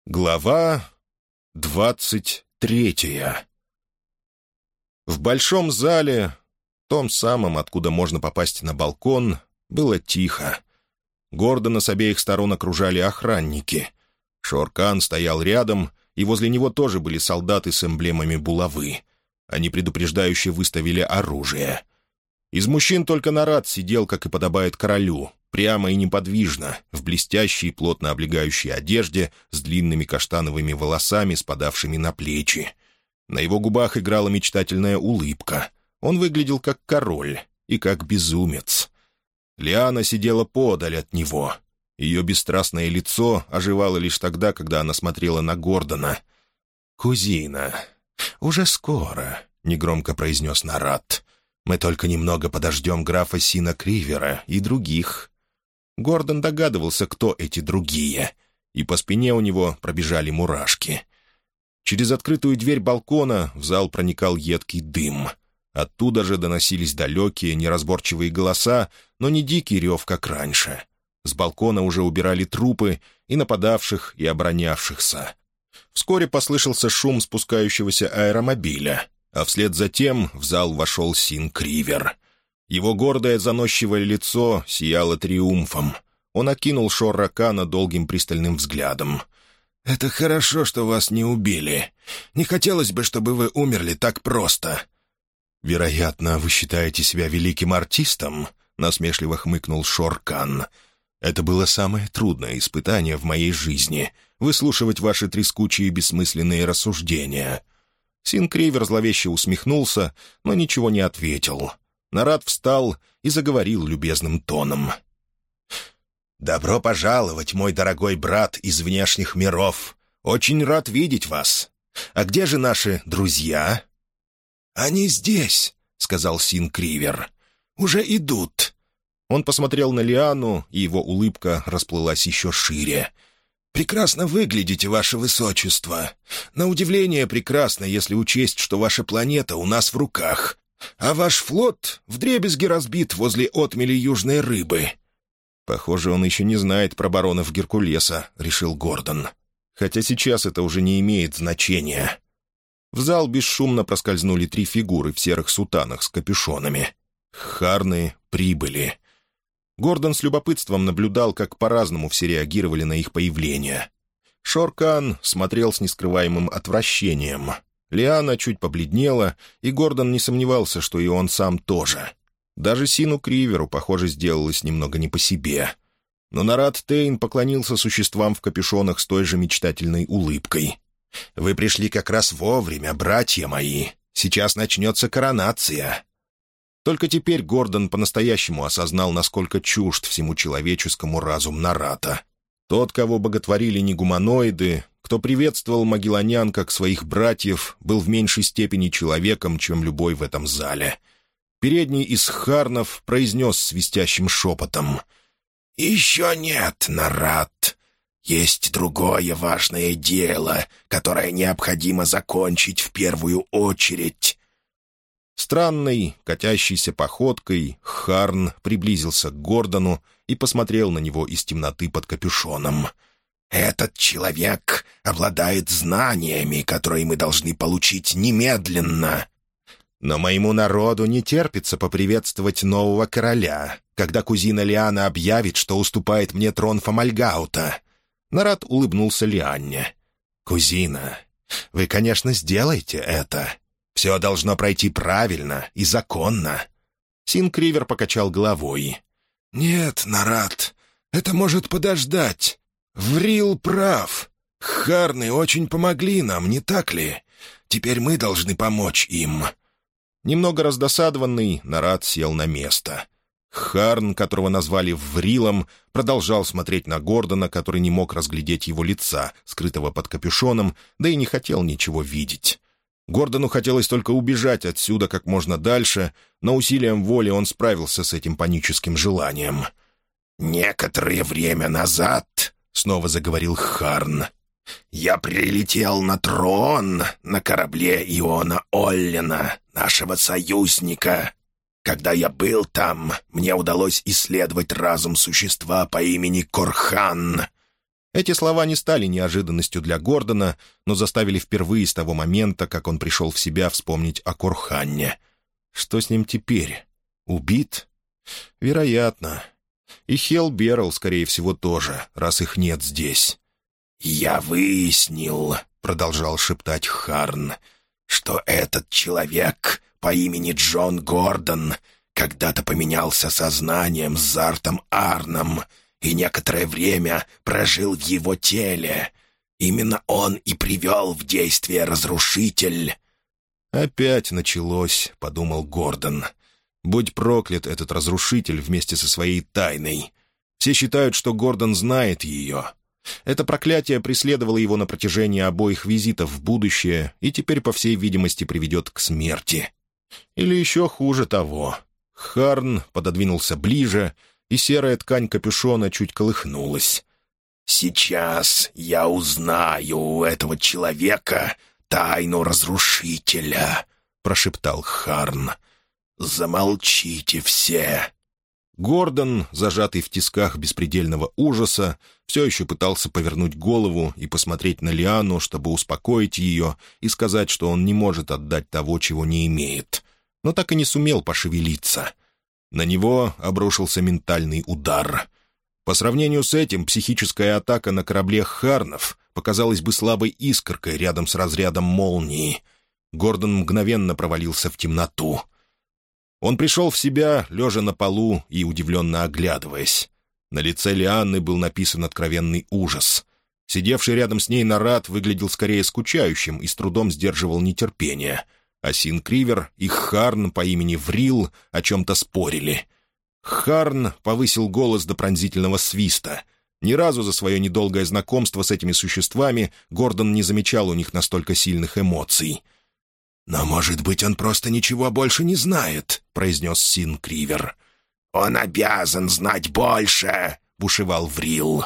Глава 23. В большом зале, том самом, откуда можно попасть на балкон, было тихо. Гордона с обеих сторон окружали охранники. Шор-Кан стоял рядом, и возле него тоже были солдаты с эмблемами булавы. Они предупреждающе выставили оружие. Из мужчин только Нарат сидел, как и подобает королю, прямо и неподвижно, в блестящей, плотно облегающей одежде, с длинными каштановыми волосами, спадавшими на плечи. На его губах играла мечтательная улыбка. Он выглядел как король и как безумец. Лиана сидела подаль от него. Ее бесстрастное лицо оживало лишь тогда, когда она смотрела на Гордона. «Кузина, уже скоро», — негромко произнес Нарат. «Мы только немного подождем графа Сина Кривера и других». Гордон догадывался, кто эти другие, и по спине у него пробежали мурашки. Через открытую дверь балкона в зал проникал едкий дым. Оттуда же доносились далекие, неразборчивые голоса, но не дикий рев, как раньше. С балкона уже убирали трупы и нападавших, и оборонявшихся. Вскоре послышался шум спускающегося аэромобиля, а вслед за тем в зал вошел Син Кривер. Его гордое заносчивое лицо сияло триумфом. Он окинул Шор-Кана долгим пристальным взглядом. «Это хорошо, что вас не убили. Не хотелось бы, чтобы вы умерли так просто». «Вероятно, вы считаете себя великим артистом?» — насмешливо хмыкнул Шор-Кан. «Это было самое трудное испытание в моей жизни — выслушивать ваши трескучие бессмысленные рассуждения». Син Кривер зловеще усмехнулся, но ничего не ответил. Нарат встал и заговорил любезным тоном. «Добро пожаловать, мой дорогой брат из внешних миров. Очень рад видеть вас. А где же наши друзья?» «Они здесь», — сказал Син Кривер. «Уже идут». Он посмотрел на Лиану, и его улыбка расплылась еще шире. «Прекрасно выглядите, ваше высочество. На удивление прекрасно, если учесть, что ваша планета у нас в руках. А ваш флот вдребезги разбит возле отмели Южной Рыбы». «Похоже, он еще не знает про баронов Геркулеса», — решил Гордон. «Хотя сейчас это уже не имеет значения». В зал бесшумно проскользнули 3 фигуры в серых сутанах с капюшонами. Харны прибыли. Гордон с любопытством наблюдал, как по-разному все реагировали на их появление. Шор-Кан смотрел с нескрываемым отвращением. Лиана чуть побледнела, и Гордон не сомневался, что и он сам тоже. Даже Сину Криверу, похоже, сделалось немного не по себе. Но Нарат Тейн поклонился существам в капюшонах с той же мечтательной улыбкой. «Вы пришли как раз вовремя, братья мои. Сейчас начнется коронация». Только теперь Гордон по-настоящему осознал, насколько чужд всему человеческому разум Нарата. Тот, кого боготворили не гуманоиды, кто приветствовал магелланян как своих братьев, был в меньшей степени человеком, чем любой в этом зале. Передний из Харнов произнес свистящим шепотом: «Еще нет, Нарат. Есть другое важное дело, которое необходимо закончить в первую очередь». Странной, катящейся походкой Харн приблизился к Гордону и посмотрел на него из темноты под капюшоном. «Этот человек обладает знаниями, которые мы должны получить немедленно. Но моему народу не терпится поприветствовать нового короля, когда кузина Лиана объявит, что уступает мне трон Фомальгаута». Нарат улыбнулся Лианне. «Кузина, вы, конечно, сделаете это. Все должно пройти правильно и законно». Син Кривер покачал головой. «Нет, Нарат, это может подождать. Врил прав. Харны очень помогли нам, не так ли? Теперь мы должны помочь им». Немного раздосадованный, Нарат сел на место. Харн, которого назвали Врилом, продолжал смотреть на Гордона, который не мог разглядеть его лица, скрытого под капюшоном, да и не хотел ничего видеть. Гордону хотелось только убежать отсюда как можно дальше, но усилием воли он справился с этим паническим желанием. «Некоторое время назад», — снова заговорил Харн, — «я прилетел на трон на корабле Иона Оллена, нашего союзника. Когда я был там, мне удалось исследовать разум существа по имени Корхан. Эти слова не стали неожиданностью для Гордона, но заставили впервые с того момента, как он пришел в себя, вспомнить о Корханне. Что с ним теперь? Убит? Вероятно. И Хелл Беррелл, скорее всего, тоже, раз их нет здесь. «Я выяснил», — продолжал шептать Харн, «что этот человек по имени Джон Гордон когда-то поменялся сознанием с Зартом Арном и некоторое время прожил в его теле. Именно он и привел в действие разрушитель». «Опять началось», — подумал Гордон. «Будь проклят этот разрушитель вместе со своей тайной. Все считают, что Гордон знает ее. Это проклятие преследовало его на протяжении обоих визитов в будущее и теперь, по всей видимости, приведет к смерти. Или еще хуже того». Харн пододвинулся ближе, и серая ткань капюшона чуть колыхнулась. «Сейчас я узнаю у этого человека тайну разрушителя», — прошептал Харн. «Замолчите все». Гордон, зажатый в тисках беспредельного ужаса, все еще пытался повернуть голову и посмотреть на Лиану, чтобы успокоить ее и сказать, что он не может отдать того, чего не имеет, но так и не сумел пошевелиться. На него обрушился ментальный удар. По сравнению с этим, психическая атака на корабле Харнов показалась бы слабой искоркой рядом с разрядом молнии. Гордон мгновенно провалился в темноту. Он пришел в себя, лежа на полу и удивленно оглядываясь. На лице Лианны был написан откровенный ужас. Сидевший рядом с ней Нарат выглядел скорее скучающим и с трудом сдерживал нетерпение, а Син Кривер и Харн по имени Врил о чем-то спорили. Харн повысил голос до пронзительного свиста. Ни разу за свое недолгое знакомство с этими существами Гордон не замечал у них настолько сильных эмоций. «Но, может быть, он просто ничего больше не знает», — произнес Син Кривер. «Он обязан знать больше», — бушевал Врил.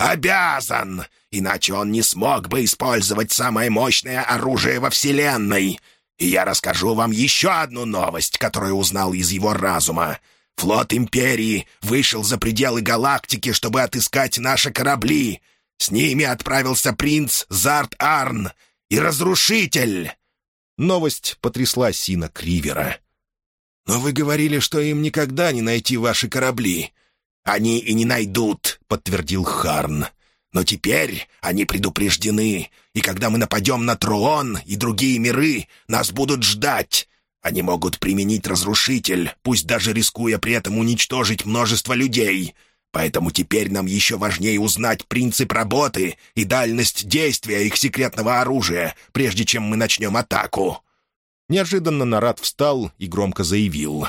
«Обязан! Иначе он не смог бы использовать самое мощное оружие во Вселенной. И я расскажу вам еще одну новость, которую узнал из его разума. Флот Империи вышел за пределы галактики, чтобы отыскать наши корабли. С ними отправился принц Зарт Арн и Разрушитель». Новость потрясла Сина Кривера. «Но вы говорили, что им никогда не найти ваши корабли». «Они и не найдут», — подтвердил Харн. «Но теперь они предупреждены, и когда мы нападем на Труон и другие миры, нас будут ждать. Они могут применить разрушитель, пусть даже рискуя при этом уничтожить множество людей. Поэтому теперь нам еще важнее узнать принцип работы и дальность действия их секретного оружия, прежде чем мы начнем атаку». Неожиданно Нарат встал и громко заявил: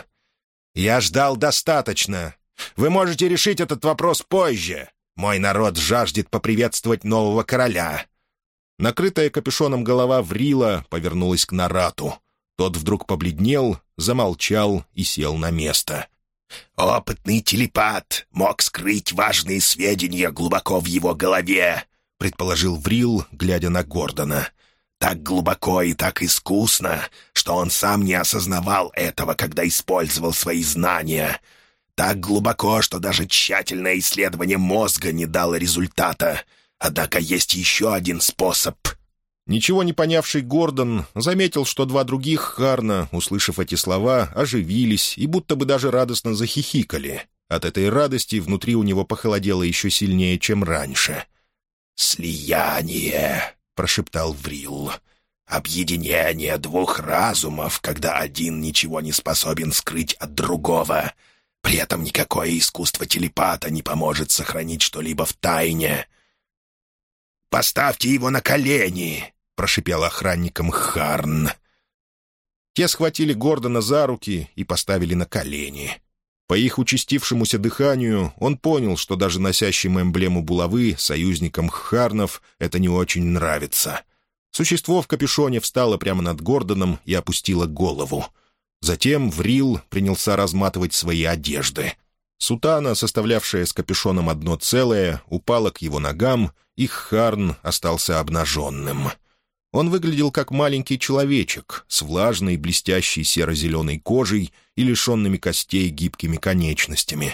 «Я ждал достаточно. Вы можете решить этот вопрос позже. Мой народ жаждет поприветствовать нового короля». Накрытая капюшоном голова Врила повернулась к Нарату. Тот вдруг побледнел, замолчал и сел на место. «Опытный телепат мог скрыть важные сведения глубоко в его голове», — предположил Врил, глядя на Гордона. «Так глубоко и так искусно, что он сам не осознавал этого, когда использовал свои знания. Так глубоко, что даже тщательное исследование мозга не дало результата. Однако есть еще один способ». Ничего не понявший Гордон заметил, что два других Харна, услышав эти слова, оживились и будто бы даже радостно захихикали. От этой радости внутри у него похолодело еще сильнее, чем раньше. «Слияние», — прошептал Врил. «Объединение двух разумов, когда один ничего не способен скрыть от другого. При этом никакое искусство телепата не поможет сохранить что-либо в тайне». «Поставьте его на колени!» — прошипел охранникам Харн. Те схватили Гордона за руки и поставили на колени. По их участившемуся дыханию он понял, что даже носящим эмблему булавы союзникам Харнов это не очень нравится. Существо в капюшоне встало прямо над Гордоном и опустило голову. Затем Врил принялся разматывать свои одежды. Сутана, составлявшая с капюшоном одно целое, упала к его ногам, и Харн остался обнаженным. Он выглядел как маленький человечек с влажной, блестящей серо-зеленой кожей и лишенными костей гибкими конечностями.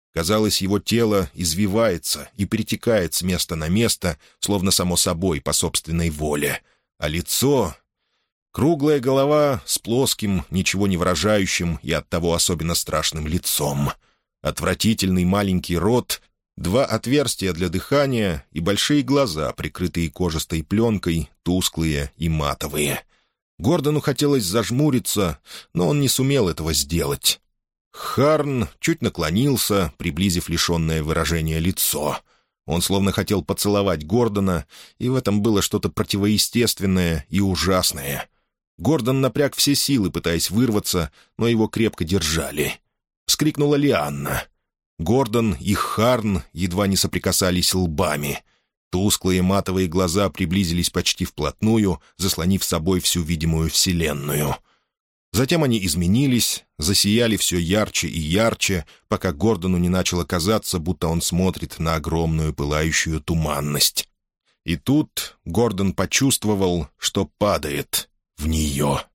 Казалось, его тело извивается и перетекает с места на место, словно само собой, по собственной воле. А лицо... Круглая голова с плоским, ничего не выражающим и оттого особенно страшным лицом. Отвратительный маленький рот, 2 отверстия для дыхания и большие глаза, прикрытые кожистой пленкой, тусклые и матовые. Гордону хотелось зажмуриться, но он не сумел этого сделать. Харн чуть наклонился, приблизив лишенное выражения лицо. Он словно хотел поцеловать Гордона, и в этом было что-то противоестественное и ужасное. Гордон напряг все силы, пытаясь вырваться, но его крепко держали. Вскрикнула Лианна. Гордон и Харн едва не соприкасались лбами. Тусклые матовые глаза приблизились почти вплотную, заслонив собой всю видимую вселенную. Затем они изменились, засияли все ярче и ярче, пока Гордону не начало казаться, будто он смотрит на огромную пылающую туманность. И тут Гордон почувствовал, что падает в нее.